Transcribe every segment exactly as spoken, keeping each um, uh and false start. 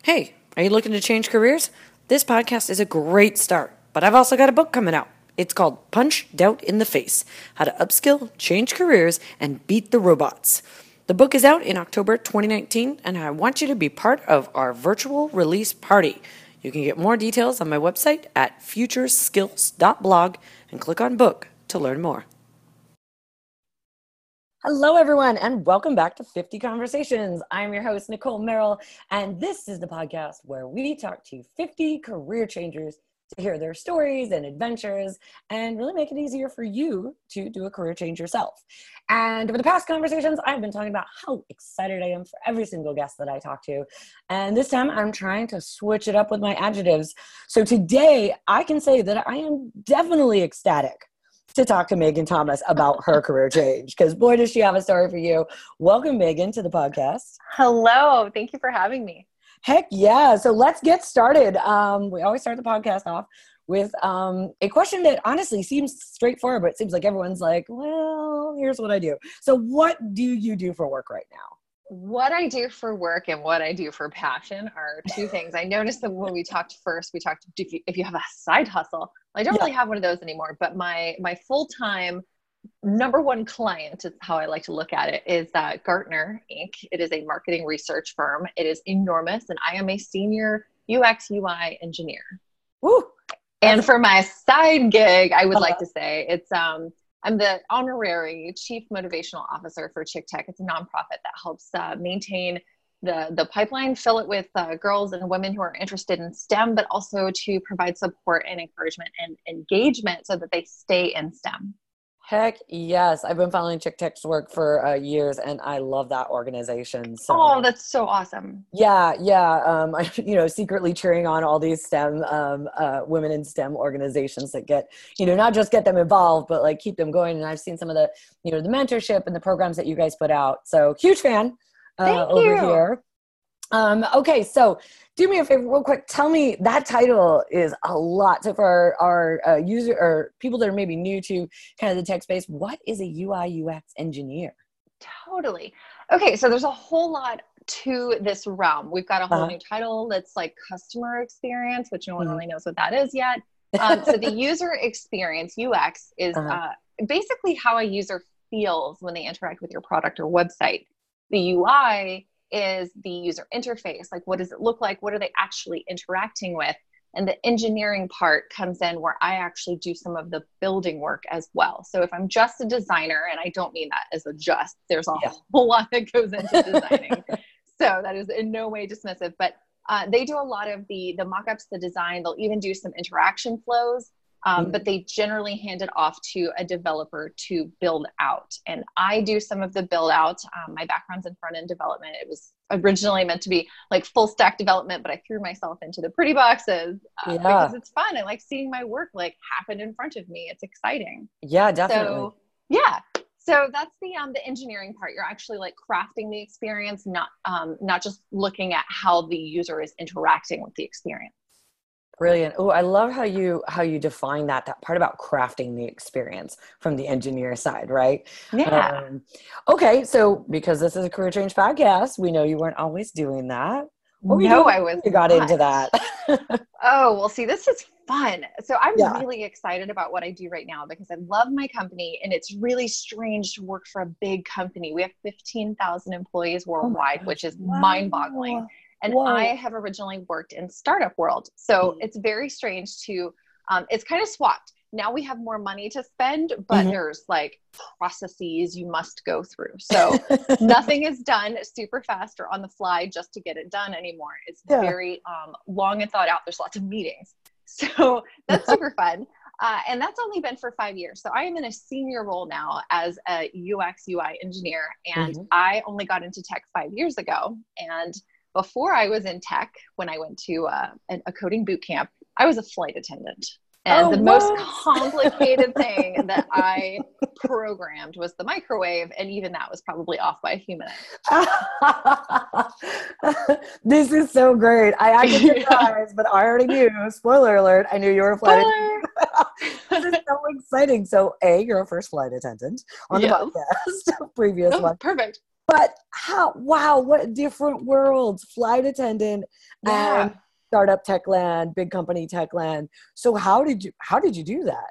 Hey, are you looking to change careers? This podcast is a great start, but I've also got a book coming out. It's called Punch Doubt in the Face: How to Upskill, Change Careers, and Beat the Robots. The book is out in October twenty nineteen, and I want you to be part of our virtual release party. You can get more details on my website at futureskills dot blog and click on book to learn more. Hello, everyone, and welcome back to fifty Conversations. I'm your host, Nicole Merrill, and this is the podcast where we talk to fifty career changers to hear their stories and adventures and really make it easier for you to do a career change yourself. And over the past conversations, I've been talking about how excited I am for every single guest that I talk to. And this time I'm trying to switch it up with my adjectives. So today I can say that I am definitely ecstatic to talk to Megan Thomas about her career change, because boy, does she have a story for you. Welcome, Megan, to the podcast. Hello. Thank you for having me. Heck yeah. So let's get started. Um, we always start the podcast off with um, a question that honestly seems straightforward, but it seems like everyone's like, well, here's what I do. So what do you do for work right now? What I do for work and what I do for passion are two things. I noticed that when we talked first, we talked if you, if you have a side hustle. I don't yeah. really have one of those anymore, but my my full-time number one client is how I like to look at it is uh, Gartner Incorporated. It is a marketing research firm. It is enormous, and I am a senior U X U I engineer. Woo! And for my side gig, I would uh-huh. like to say it's um. I'm the honorary chief motivational officer for Chick Tech. It's a nonprofit that helps uh, maintain the, the pipeline, fill it with uh, girls and women who are interested in STEM, but also to provide support and encouragement and engagement so that they stay in STEM. Heck yes. I've been following Chick Tech's work for uh, years, and I love that organization. So, oh, that's so awesome. Yeah, yeah. Um, I, you know, secretly cheering on all these STEM, um, uh, women in STEM organizations that get, you know, not just get them involved, but like keep them going. And I've seen some of the, you know, the mentorship and the programs that you guys put out. So huge fan uh, Thank over you. here. Um, okay, so do me a favor real quick. Tell me, that title is a lot. So for our, our uh, user or people that are maybe new to kind of the tech space, what is a U I U X engineer? Totally. Okay, so there's a whole lot to this realm. We've got a whole uh-huh. new title that's like customer experience, which no one mm-hmm. really knows what that is yet. Um, so the user experience, U X, is uh-huh. uh, basically how a user feels when they interact with your product or website. The U I is the user interface. Like, what does it look like? What are they actually interacting with? And the engineering part comes in where I actually do some of the building work as well. So if I'm just a designer, and I don't mean that as a just, there's a yeah. whole lot that goes into designing. So that is in no way dismissive, but uh, they do a lot of the, the mock-ups, the design. They'll even do some interaction flows. Um, mm-hmm. But they generally hand it off to a developer to build out. And I do some of the build out. Um, my background's in front end development. It was originally meant to be like full stack development, but I threw myself into the pretty boxes uh, yeah. because it's fun. I like seeing my work like happen in front of me. It's exciting. Yeah, definitely. So, yeah. So that's the um, the engineering part. You're actually like crafting the experience, not um, not just looking at how the user is interacting with the experience. Brilliant. Oh, I love how you how you define that that part about crafting the experience from the engineer side, right? Yeah. Um, okay, so because this is a career change podcast, we know you weren't always doing that. What no, I was. You got not. into that. Oh, well, see, this is fun. So I'm yeah. really excited about what I do right now because I love my company, and it's really strange to work for a big company. We have fifteen thousand employees worldwide, oh which is wow. mind-boggling. And Whoa. I have originally worked in startup world. So mm-hmm. it's very strange to, um, it's kind of swapped. Now we have more money to spend, but mm-hmm. there's like processes you must go through. So nothing is done super fast or on the fly just to get it done anymore. It's yeah. very um, long and thought out. There's lots of meetings. So that's super fun. Uh, and that's only been for five years. So I am in a senior role now as a U X U I engineer. And mm-hmm. I only got into tech five years ago. And before I was in tech, when I went to uh, a coding boot camp, I was a flight attendant. And oh, the what? most complicated thing that I programmed was the microwave. And even that was probably off by a few minutes. This is so great. I acted surprised, yeah. but I already knew. Spoiler alert. I knew you were a flight attendant. This is so exciting. So A, you're a first flight attendant on the yes. podcast. Previous oh, one. Perfect. But how, wow, what different worlds, flight attendant Yeah. and startup tech land, big company tech land. So how did you, how did you do that?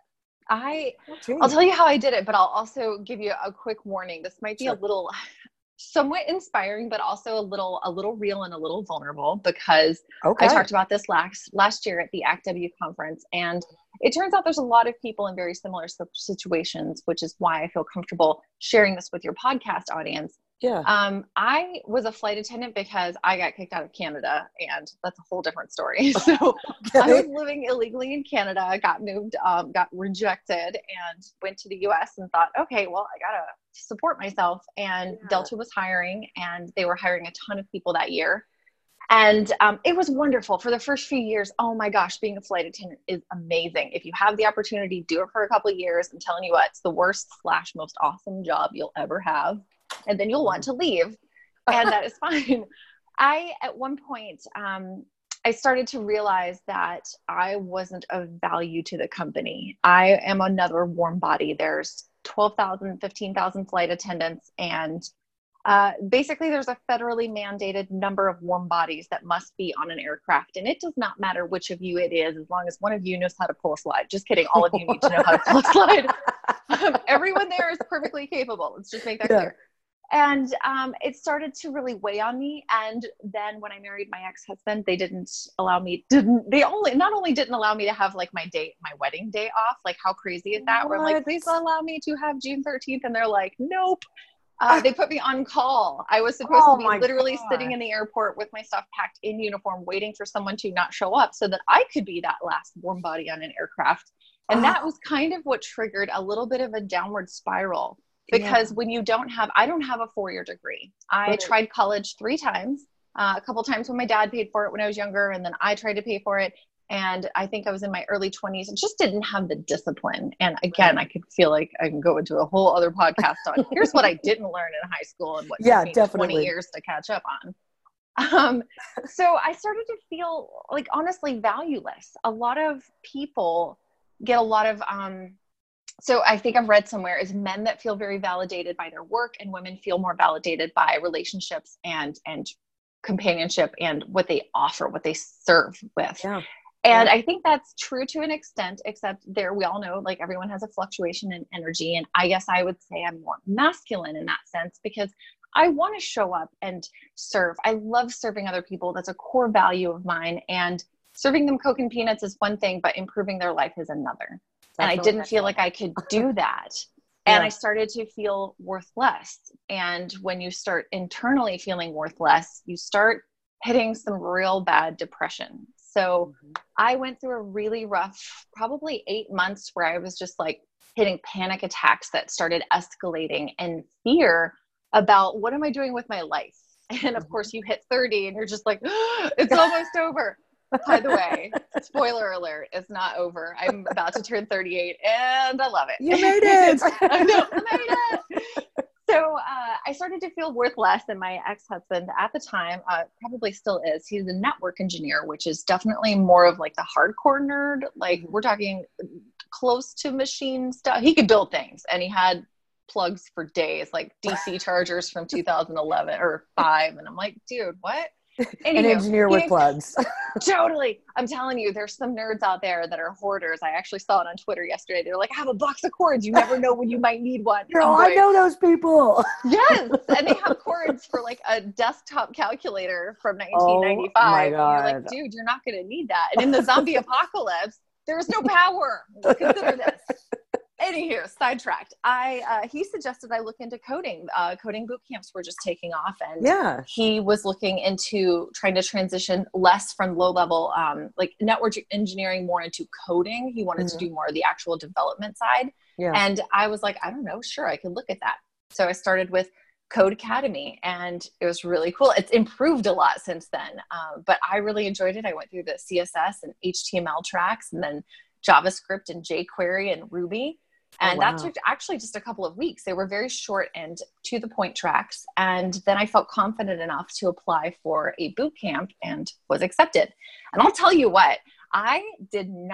I, I'll tell you how I did it, but I'll also give you a quick warning. This might be sure. a little somewhat inspiring, but also a little, a little real and a little vulnerable, because okay. I talked about this last, last year at the A C T W conference. And it turns out there's a lot of people in very similar situations, which is why I feel comfortable sharing this with your podcast audience. Yeah. Um, I was a flight attendant because I got kicked out of Canada, and that's a whole different story. So okay. I was living illegally in Canada, got moved, um, got rejected, and went to the U S and thought, okay, well, I gotta support myself. And yeah. Delta was hiring, and they were hiring a ton of people that year. And um, it was wonderful for the first few years. Oh my gosh, being a flight attendant is amazing. If you have the opportunity, do it for a couple of years. I'm telling you what, it's the worst slash most awesome job you'll ever have. And then you'll want to leave. And that is fine. I, at one point, um, I started to realize that I wasn't of value to the company. I am another warm body. There's twelve thousand, fifteen thousand flight attendants. And uh, basically there's a federally mandated number of warm bodies that must be on an aircraft. And it does not matter which of you it is, as long as one of you knows how to pull a slide. Just kidding. All of you need to know how to pull a slide. Um, everyone there is perfectly capable. Let's just make that yeah. clear. And um, it started to really weigh on me. And then when I married my ex-husband, they didn't allow me, didn't, they only, not only didn't allow me to have like my date, my wedding day off. Like, how crazy is that? What? Where I'm like, please allow me to have June thirteenth. And they're like, nope. Uh, they put me on call. I was supposed oh to be literally God. sitting in the airport with my stuff packed in uniform, waiting for someone to not show up so that I could be that last warm body on an aircraft. And oh. that was kind of what triggered a little bit of a downward spiral. Because yeah. when you don't have, I don't have a four-year degree. I right. tried college three times, uh, a couple times when my dad paid for it when I was younger, and then I tried to pay for it. And I think I was in my early twenties and just didn't have the discipline. And again, I could feel like I can go into a whole other podcast on here's what I didn't learn in high school and what yeah, took me definitely. twenty years to catch up on. Um, so I started to feel like honestly valueless. A lot of people get a lot of, um, so I think I've read somewhere is men that feel very validated by their work, and women feel more validated by relationships and, and companionship and what they offer, what they serve with. Yeah. And yeah. I think that's true to an extent, except there, we all know, like everyone has a fluctuation in energy. And I guess I would say I'm more masculine in that sense, because I want to show up and serve. I love serving other people. That's a core value of mine. And serving them Coke and peanuts is one thing, but improving their life is another. And I didn't feel like I could do that. And yeah. I started to feel worth less. And when you start internally feeling worth less, you start hitting some real bad depression. So mm-hmm. I went through a really rough, probably eight months where I was just like hitting panic attacks that started escalating, and fear about what am I doing with my life? And of course you hit thirty and you're just like, oh, it's almost over. By the way, spoiler alert, it's not over. I'm about to turn thirty-eight and I love it. You made it. I know, I made it. So uh, I started to feel worth less, and my ex-husband at the time, uh, probably still is, he's a network engineer, which is definitely more of like the hardcore nerd. Like we're talking close to machine stuff. He could build things, and he had plugs for days, like D C chargers from two thousand eleven or five. And I'm like, dude, what? Anywho, an engineer with plugs. Totally. I'm telling you, there's some nerds out there that are hoarders. I actually saw it on Twitter yesterday. They're like, I have a box of cords. You never know when you might need one. Girl, I know those people. Yes. And they have cords for like a desktop calculator from nineteen ninety-five. Oh my And God. you're like, dude, you're not going to need that. And in the zombie apocalypse, there is no power. Consider this. Anywho, sidetracked. I uh, he suggested I look into coding. Uh, coding boot camps were just taking off, and yeah. he was looking into trying to transition less from low level, um, like network engineering, more into coding. He wanted mm-hmm. to do more of the actual development side. Yeah. And I was like, I don't know, sure, I could look at that. So I started with Code Academy, and it was really cool. It's improved a lot since then, uh, but I really enjoyed it. I went through the C S S and H T M L tracks, and then JavaScript and jQuery and Ruby. And oh, wow. that took actually just a couple of weeks. They were very short and to the point tracks. And then I felt confident enough to apply for a boot camp and was accepted. And I'll tell you what, I did not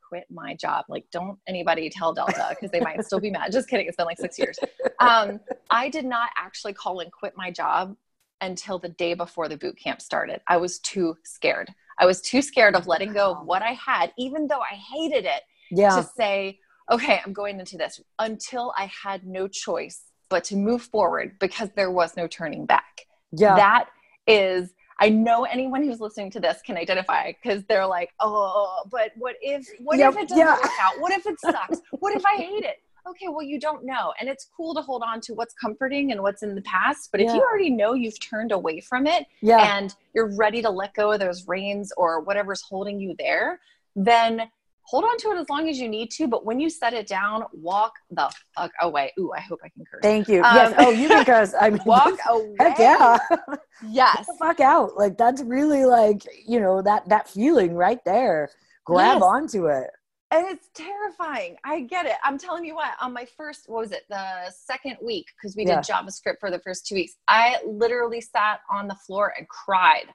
quit my job. Like, don't anybody tell Delta because they might still be mad. Just kidding. It's been like six years. Um, I did not actually call and quit my job until the day before the boot camp started. I was too scared. I was too scared of letting go of what I had, even though I hated it, yeah. to say, okay, I'm going into this, until I had no choice but to move forward because there was no turning back. Yeah. That is, I know anyone who's listening to this can identify, because they're like, oh, but what if, what yep. if it doesn't yeah. work out? What if it sucks? What if I hate it? Okay, well, you don't know. And it's cool to hold on to what's comforting and what's in the past. But if yeah. you already know you've turned away from it yeah. and you're ready to let go of those reins or whatever's holding you there, then hold on to it as long as you need to. But when you set it down, walk the fuck away. Ooh, I hope I can curse. Thank you. Um, yes. Oh, you can curse. I mean, walk away. Heck yeah. Yes. Get the fuck out. Like, that's really like, you know, that, that feeling right there. Grab yes. onto it. And it's terrifying. I get it. I'm telling you what, on my first, what was it? The second week, because we yeah. did JavaScript for the first two weeks. I literally sat on the floor and cried.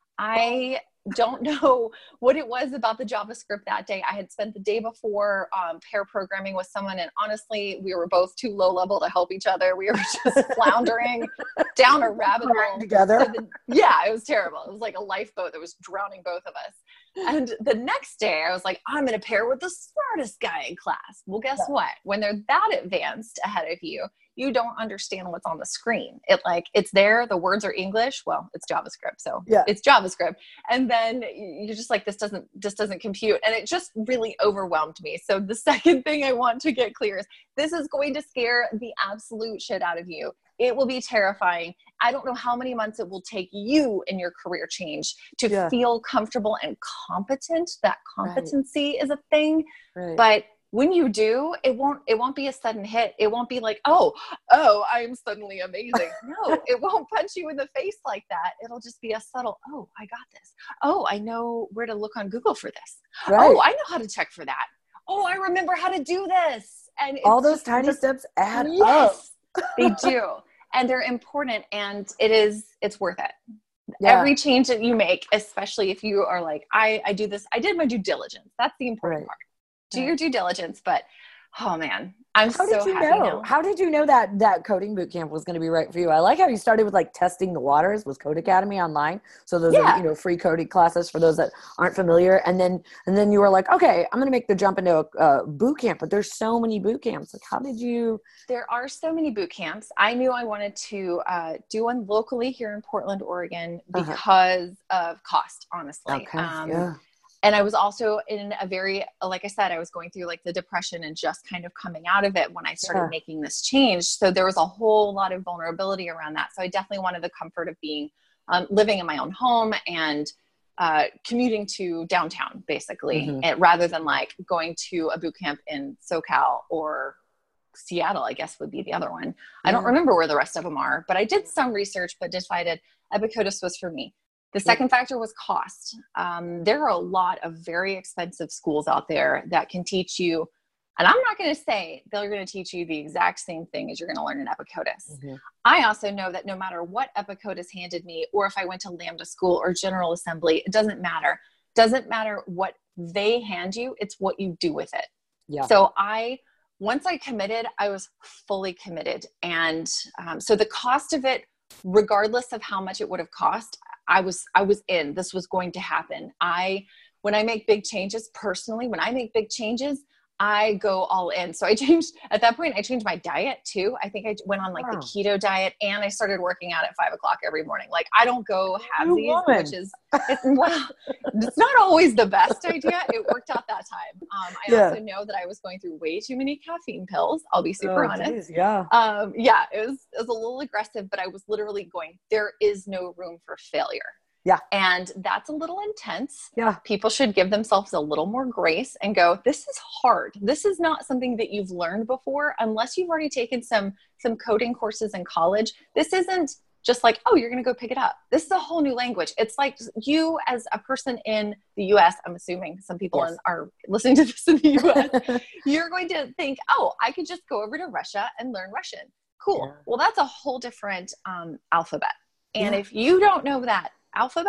I don't know what it was about the JavaScript that day. I had spent the day before um, pair programming with someone, and honestly, we were both too low level to help each other. We were just floundering down a rabbit hole together. So the, yeah, it was terrible. It was like a lifeboat that was drowning both of us. And the next day I was like, I'm going to pair with the smartest guy in class. Well, guess yeah. what? When they're that advanced ahead of you, you don't understand what's on the screen. It like, it's there. The words are English. Well, it's JavaScript. So yeah. it's JavaScript. And then you're just like, this doesn't, this doesn't compute. And it just really overwhelmed me. So the second thing I want to get clear is this is going to scare the absolute shit out of you. It will be terrifying. I don't know how many months it will take you in your career change to yeah. feel comfortable and competent. That competency right. is a thing. Right. But when you do, it won't, it won't be a sudden hit. It won't be like, oh, oh, I'm suddenly amazing. No, it won't punch you in the face like that. It'll just be a subtle, oh, I got this. Oh, I know where to look on Google for this. Right. Oh, I know how to check for that. Oh, I remember how to do this. And it's all those just, tiny just, steps add yes, up. They do. And they're important, and it is, it's worth it. Yeah. Every change that you make, especially if you are like, I, I do this, I did my due diligence. That's the important right. part. Do right. your due diligence. But, oh man, I'm how so did you happy know? now. How did you know that that coding boot camp was going to be right for you? I like how you started with like testing the waters with Code Academy online. So those yeah. are, you know, free coding classes for those that aren't familiar. And then, and then you were like, okay, I'm going to make the jump into a uh, boot camp, but there's so many boot camps. Like, how did you? There are so many boot camps. I knew I wanted to uh, do one locally here in Portland, Oregon, because uh-huh. of cost, honestly. Okay. Um, yeah. And I was also in a very, like I said, I was going through like the depression and just kind of coming out of it when I started yeah. making this change. So there was a whole lot of vulnerability around that. So I definitely wanted the comfort of being, um, living in my own home and uh, commuting to downtown, basically, mm-hmm. and rather than like going to a boot camp in SoCal or Seattle, I guess would be the other one. Yeah. I don't remember where the rest of them are, but I did some research, but decided Epicodus was for me. The second factor was cost. Um, there are a lot of very expensive schools out there that can teach you, and I'm not going to say they're going to teach you the exact same thing as you're going to learn in Epicodus. Mm-hmm. I also know that no matter what Epicodus handed me, or if I went to Lambda School or General Assembly, it doesn't matter. Doesn't matter what they hand you, it's what you do with it. Yeah. So I, once I committed, I was fully committed. And um, so the cost of it, regardless of how much it would have cost, I was, I was in, this was going to happen. I, when I make big changes personally, when I make big changes, I go all in. So I changed, at that point, I changed my diet too. I think I went on like wow. the keto diet, and I started working out at five o'clock every morning. Like, I don't go halvesies, which is, it's, well, it's not always the best idea. It worked out that time. Um, I yeah. also know that I was going through way too many caffeine pills. I'll be super oh, honest. Geez, yeah. Um, yeah, it was, it was a little aggressive, but I was literally going, there is no room for failure. Yeah. And that's a little intense. Yeah. People should give themselves a little more grace and go, this is hard. This is not something that you've learned before, unless you've already taken some, some coding courses in college. This isn't just like, oh, you're going to go pick it up. This is a whole new language. It's like you as a person in the U S, I'm assuming some people yes. in, are listening to this in the U S, you're going to think, oh, I could just go over to Russia and learn Russian. Cool. Yeah. Well, that's a whole different um, alphabet. And yeah. if you don't know that alphabet,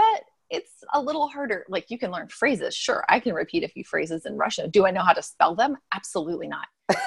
it's a little harder. Like you can learn phrases. Sure. I can repeat a few phrases in Russian. Do I know how to spell them? Absolutely not.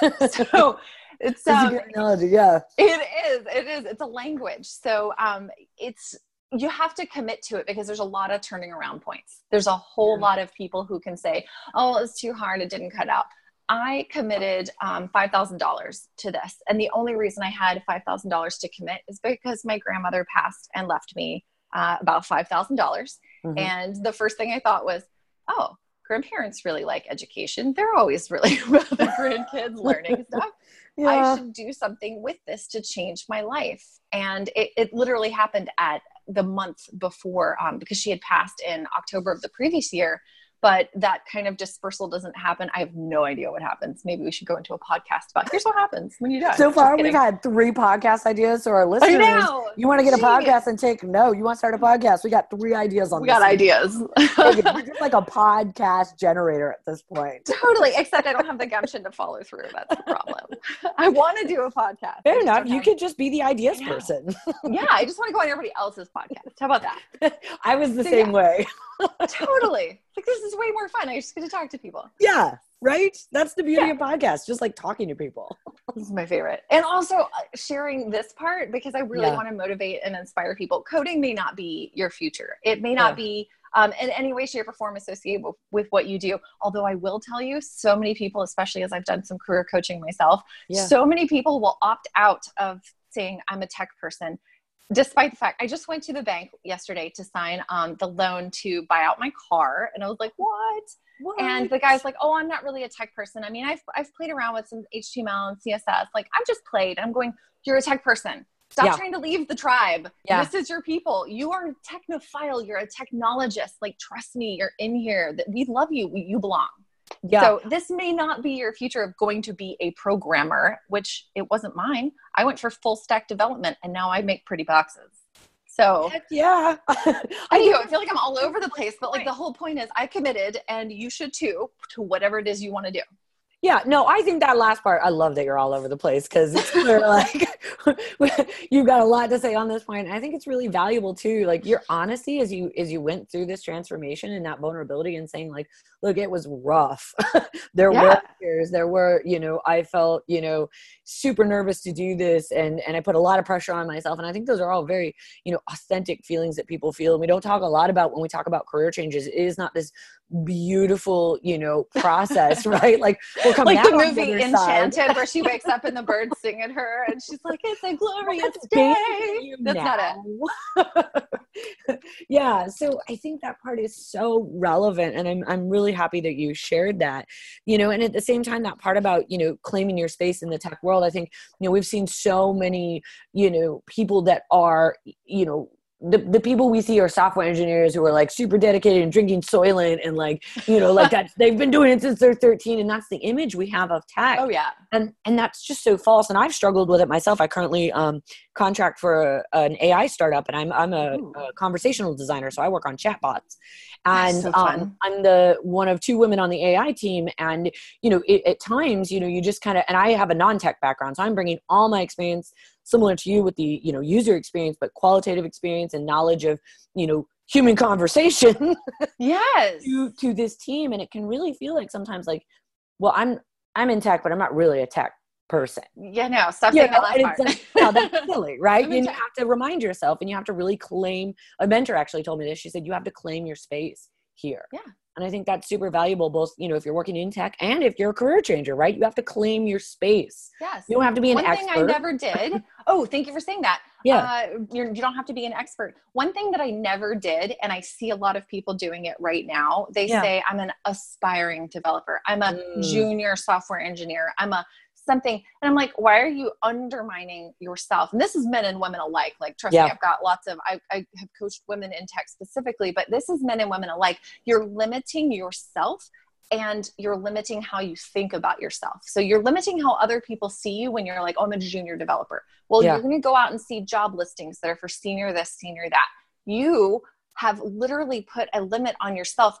So it's um, a good analogy. Yeah, it is. It is. It's a language. So um, it's, you have to commit to it because there's a lot of turning around points. There's a whole yeah. lot of people who can say, oh, it's too hard. It didn't cut out. I committed um, five thousand dollars to this. And the only reason I had five thousand dollars to commit is because my grandmother passed and left me uh, about five thousand dollars. Mm-hmm. And the first thing I thought was, oh, grandparents really like education. They're always really about the grandkids learning stuff. Yeah. I should do something with this to change my life. And it, it literally happened at the month before um, because she had passed in October of the previous year. But that kind of dispersal doesn't happen. I have no idea what happens. Maybe we should go into a podcast about here's what happens when you die. So far, we've had three podcast ideas. So our listeners, you want to get a podcast and take, no, you want to start a podcast. We got three ideas on we this. We got ideas. We're just like a podcast generator at this point. Totally. Except I don't have the gumption to follow through. That's the problem. I want to do a podcast. Fair enough. You could just be the ideas person. Yeah. I just want to go on everybody else's podcast. How about that? I was the so, same yeah. way. Totally. Like, this is way more fun. I just get to talk to people. Yeah. Right? That's the beauty yeah. of podcasts, just like talking to people. This is my favorite. And also uh, sharing this part because I really yeah. want to motivate and inspire people. Coding may not be your future. It may not yeah. be um, in any way, shape, or form associated with, with what you do. Although I will tell you, so many people, especially as I've done some career coaching myself, yeah. so many people will opt out of saying I'm a tech person. Despite the fact, I just went to the bank yesterday to sign um, the loan to buy out my car. And I was like, what? what? And the guy's like, oh, I'm not really a tech person. I mean, I've, I've played around with some H T M L and C S S. Like, I've just played. I'm going, you're a tech person. Stop yeah. trying to leave the tribe. Yeah. This is your people. You are a technophile. You're a technologist. Like, trust me, you're in here. We love you. You belong. Yeah. So this may not be your future of going to be a programmer, which it wasn't mine. I went for full stack development and now I make pretty boxes. So heck yeah. I do. I feel like I'm all over the place, but like the whole point is I committed and you should too, to whatever it is you want to do. Yeah, no, I think that last part, I love that you're all over the place because it's clear, like, you've got a lot to say on this point. And I think it's really valuable too, like your honesty as you, as you went through this transformation and that vulnerability and saying like, look, it was rough. There yeah. were tears, there were, you know, I felt, you know, super nervous to do this and, and I put a lot of pressure on myself. And I think those are all very, you know, authentic feelings that people feel. And we don't talk a lot about when we talk about career changes. It is not this beautiful, you know, process, right? Like we're coming like out the movie the Enchanted where she wakes up and the birds sing at her and she's like, it's a glorious day. That's now. Not it. Yeah. So I think that part is so relevant and I'm, I'm really happy that you shared that, you know, and at the same time, that part about, you know, claiming your space in the tech world, I think, you know, we've seen so many, you know, people that are, you know, the, the people we see are software engineers who are like super dedicated and drinking Soylent and like, you know, like that they've been doing it since they're thirteen. And that's the image we have of tech. Oh yeah. And, and that's just so false. And I've struggled with it myself. I currently um, contract for a, an A I startup and I'm, I'm a, a conversational designer. So I work on chatbots and so um, I'm the one of two women on the A I team. And, you know, it, at times, you know, you just kind of, and I have a non-tech background. So I'm bringing all my experience similar to you with the, you know, user experience, but qualitative experience and knowledge of, you know, human conversation yes. to, to this team. And it can really feel like sometimes like, well, I'm, I'm in tech, but I'm not really a tech person. Yeah, no, stop saying that last part. Like, no, that's silly, right? And you have to remind yourself and you have to really claim, a mentor actually told me this. She said, you have to claim your space here. Yeah. And I think that's super valuable, both, you know, if you're working in tech and if you're a career changer, right? You have to claim your space. Yes. You don't have to be an One expert. One thing I never did. Oh, thank you for saying that. Yeah. Uh, you're, you don't have to be an expert. One thing that I never did, and I see a lot of people doing it right now, they yeah. say, I'm an aspiring developer. I'm a mm. junior software engineer. I'm a something. And I'm like, why are you undermining yourself? And this is men and women alike. Like, trust yeah. me, I've got lots of, I, I have coached women in tech specifically, but this is men and women alike. You're limiting yourself and you're limiting how you think about yourself. So you're limiting how other people see you when you're like, oh, I'm a junior developer. Well, yeah. you're going to go out and see job listings that are for senior this, senior that. You have literally put a limit on yourself. And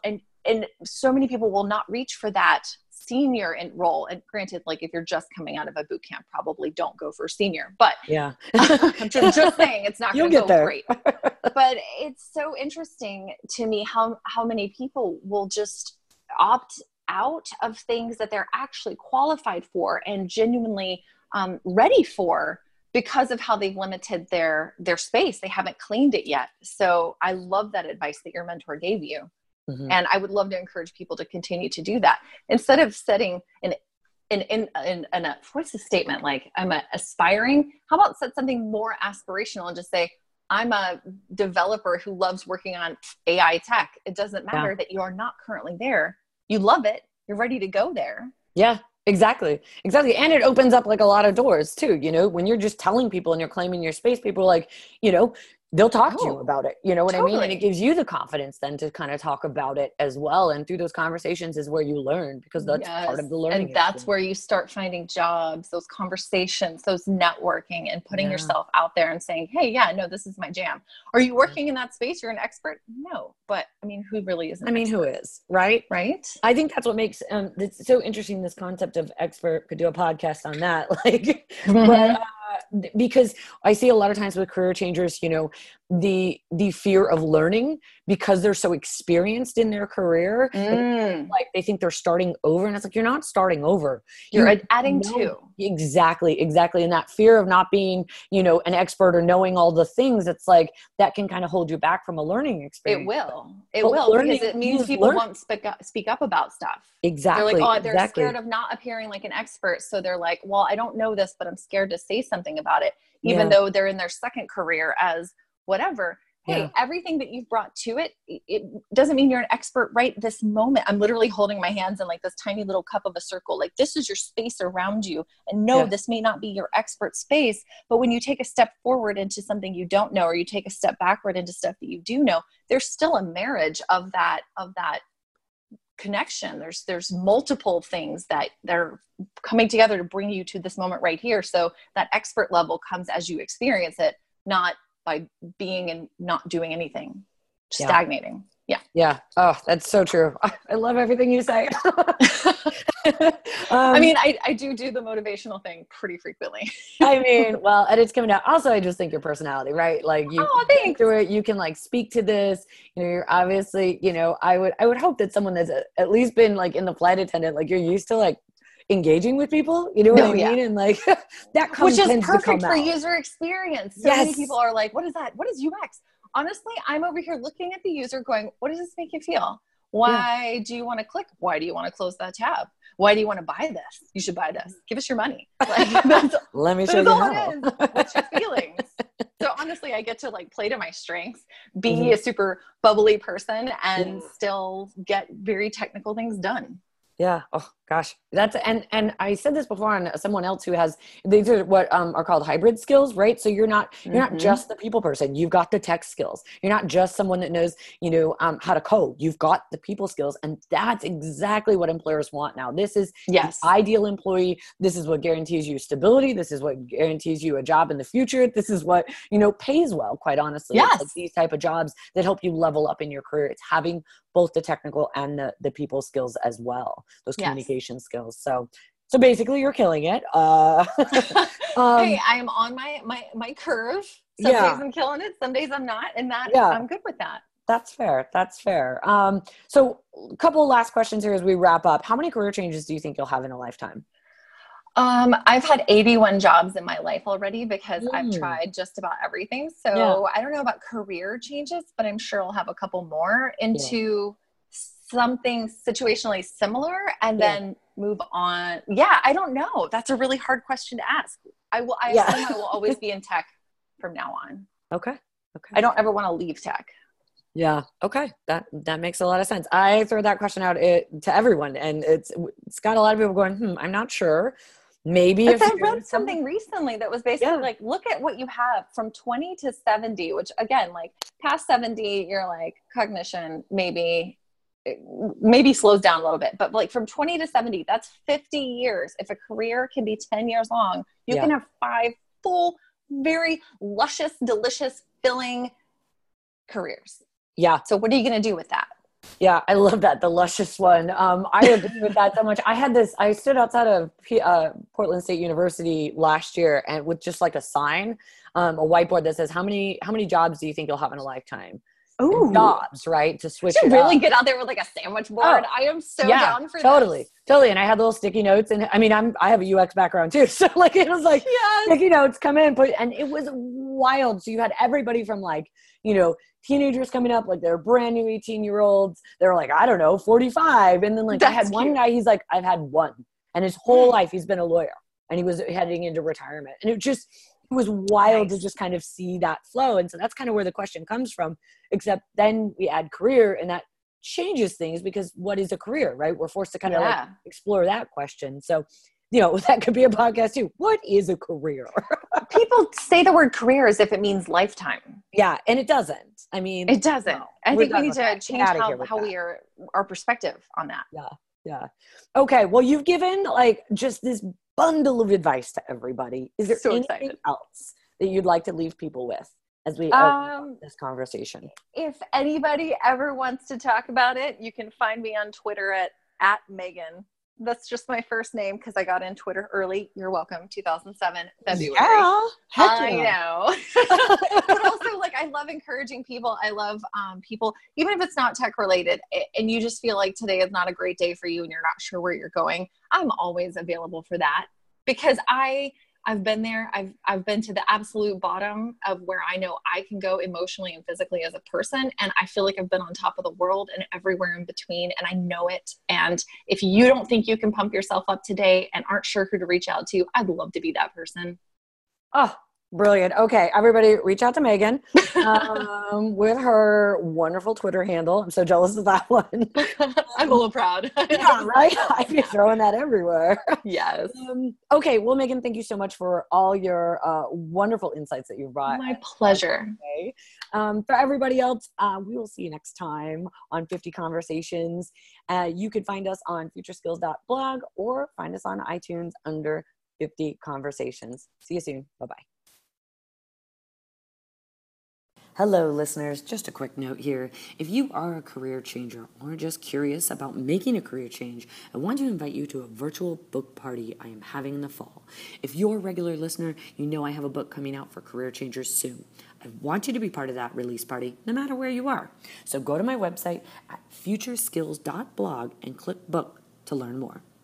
and so many people will not reach for that senior in role. And granted, like if you're just coming out of a boot camp, probably don't go for senior, but yeah, I'm just, just saying it's not going to go there. great. But it's so interesting to me how, how many people will just opt out of things that they're actually qualified for and genuinely um, ready for because of how they've limited their, their space. They haven't cleaned it yet. So I love that advice that your mentor gave you. Mm-hmm. And I would love to encourage people to continue to do that instead of setting an, an, in, in, in a, what's the statement? Like I'm a aspiring, how about set something more aspirational and just say, I'm a developer who loves working on A I tech. It doesn't matter yeah. that you are not currently there. You love it. You're ready to go there. Yeah, exactly. Exactly. And it opens up like a lot of doors too. You know, when you're just telling people and you're claiming your space, people are like, you know, they'll talk oh, to you about it. You know what totally. I mean? And it gives you the confidence then to kind of talk about it as well. And through those conversations is where you learn, because that's yes. part of the learning. And that's experience. Where you start finding jobs, those conversations, those networking and putting yeah. yourself out there and saying, hey, yeah, no, this is my jam. Are you working in that space? You're an expert? No. But I mean, who really is an I mean, expert? Who is, right? Right. I think that's what makes, um, it's so interesting. This concept of expert, could do a podcast on that. Like, mm-hmm. but, uh, because I see a lot of times with career changers, you know, the the fear of learning because they're so experienced in their career, mm. like they think they're starting over, and it's like, you're not starting over, you're you adding know, to. Exactly, exactly. And that fear of not being, you know, an expert or knowing all the things, it's like that can kind of hold you back from a learning experience. It will. It but will because it means people learn. won't speak up, speak up about stuff. Exactly. They're like, oh, they're exactly. scared of not appearing like an expert. So they're like, well, I don't know this, but I'm scared to say something about it, even yeah. though they're in their second career as whatever. Hey, yeah. everything that you've brought to it, it doesn't mean you're an expert right this moment. I'm literally holding my hands in like this tiny little cup of a circle. Like this is your space around you. And no, yeah. this may not be your expert space, but when you take a step forward into something you don't know, or you take a step backward into stuff that you do know, there's still a marriage of that, of that connection. There's, there's multiple things that they're coming together to bring you to this moment right here. So that expert level comes as you experience it, not by being and not doing anything, yeah. stagnating. Yeah. Yeah. Oh, that's so true. I love everything you say. um, I mean, I, I do do the motivational thing pretty frequently. I mean, well, and it's coming out. Also, I just think your personality, right? Like you oh, thanks. through it, you can like speak to this, you know, you're obviously, you know, I would, I would hope that someone that's at least been like in the flight attendant, like you're used to like engaging with people, you know what no, I mean? Yeah. And like that comes, which is perfect for out. user experience. So yes. many people are like, what is that? What is U X? Honestly, I'm over here looking at the user going, what does this make you feel? Why yeah. do you want to click? Why do you want to close that tab? Why do you want to buy this? You should buy this. Give us your money. Like, that's, Let me show you how. It is. What's your feelings? So honestly, I get to like play to my strengths, be mm-hmm. a super bubbly person and mm. still get very technical things done. Yeah. Oh gosh. That's, and, and I said this before on someone else who has, these are what um, are called hybrid skills, right? So you're not, you're mm-hmm. not just the people person. You've got the tech skills. You're not just someone that knows, you know, um, how to code. You've got the people skills. And that's exactly what employers want now. This is yes. the ideal employee. This is what guarantees you stability. This is what guarantees you a job in the future. This is what, you know, pays well, quite honestly. Yes. It's like these type of jobs that help you level up in your career. It's having both the technical and the, the people skills as well, those yes. communication skills. So, so basically you're killing it. Uh, um, hey, I am on my, my, my curve. Some yeah. days I'm killing it. Some days I'm not. And that yeah. I'm good with that. That's fair. That's fair. Um, so a couple of last questions here as we wrap up. How many career changes do you think you'll have in a lifetime? Um, I've had eighty-one jobs in my life already because mm. I've tried just about everything. So yeah. I don't know about career changes, but I'm sure I'll have a couple more into yeah. something situationally similar and yeah. then move on. Yeah, I don't know. That's a really hard question to ask. I will, I yeah. assume I will always be in tech from now on. Okay. Okay. I don't ever want to leave tech. Yeah. Okay. That, that makes a lot of sense. I throw that question out it, to everyone, and it's, it's got a lot of people going, hmm, I'm not sure. Maybe if I read something recently that was basically yeah. like, look at what you have from twenty to seventy, which again, like past seventy, you're like cognition, maybe, maybe slows down a little bit, but like from twenty to seventy, that's fifty years. If a career can be ten years long, you yeah. can have five full, very luscious, delicious, filling careers. Yeah. So what are you going to do with that? Yeah, I love that. The luscious one. Um, I agree with that so much. I had this, I stood outside of P, uh, Portland State University last year and with just like a sign, um, a whiteboard that says, how many, how many jobs do you think you'll have in a lifetime? Ooh. Jobs, right? To switch you it really up. get out there with like a sandwich board. Oh, I am so yeah, down for totally, this. Totally. And I had little sticky notes, and I mean, I'm, I have a U X background too. So like, it was like yes. sticky notes come in, put, and it was wild. So you had everybody from like, you know, teenagers coming up, like they're brand new eighteen year olds. They're like, I don't know, forty-five. And then like, That's I had one cute. guy, he's like, I've had one. And his whole mm. life he's been a lawyer, and he was heading into retirement. And it just, it was wild nice. to just kind of see that flow. And so that's kind of where the question comes from, except then we add career, and that changes things, because what is a career, right? We're forced to kind of yeah. like explore that question. So, you know, that could be a podcast too. What is a career? People say the word career as if it means lifetime. Yeah. And it doesn't. I mean, it doesn't. No, I think we need to that. change how, how we are, our perspective on that. Yeah. Yeah. Okay. Well, you've given like just this bundle of advice to everybody. Is there so anything excited. else that you'd like to leave people with as we um, this conversation? If anybody ever wants to talk about it, you can find me on Twitter at, at Megan. That's just my first name because I got in Twitter early. You're welcome. two thousand seven, February. Yeah, heck I yeah. know. But also, like, I love encouraging people. I love um, people, even if it's not tech related, and you just feel like today is not a great day for you and you're not sure where you're going. I'm always available for that, because I, I've been there. I've, I've been to the absolute bottom of where I know I can go emotionally and physically as a person. And I feel like I've been on top of the world and everywhere in between. And I know it. And if you don't think you can pump yourself up today and aren't sure who to reach out to, I'd love to be that person. Oh, brilliant. Okay. Everybody reach out to Megan um, with her wonderful Twitter handle. I'm so jealous of that one. I'm a little proud. Yeah, right? I'd be throwing that everywhere. Yes. Um, okay. Well, Megan, thank you so much for all your uh, wonderful insights that you brought. My pleasure. Okay. Um, for everybody else, uh, we will see you next time on fifty Conversations. Uh, you can find us on future skills dot blog or find us on iTunes under fifty Conversations. See you soon. Bye-bye. Hello, listeners. Just a quick note here. If you are a career changer or just curious about making a career change, I want to invite you to a virtual book party I am having in the fall. If you're a regular listener, you know I have a book coming out for career changers soon. I want you to be part of that release party, no matter where you are. So go to my website at future skills dot blog and click book to learn more.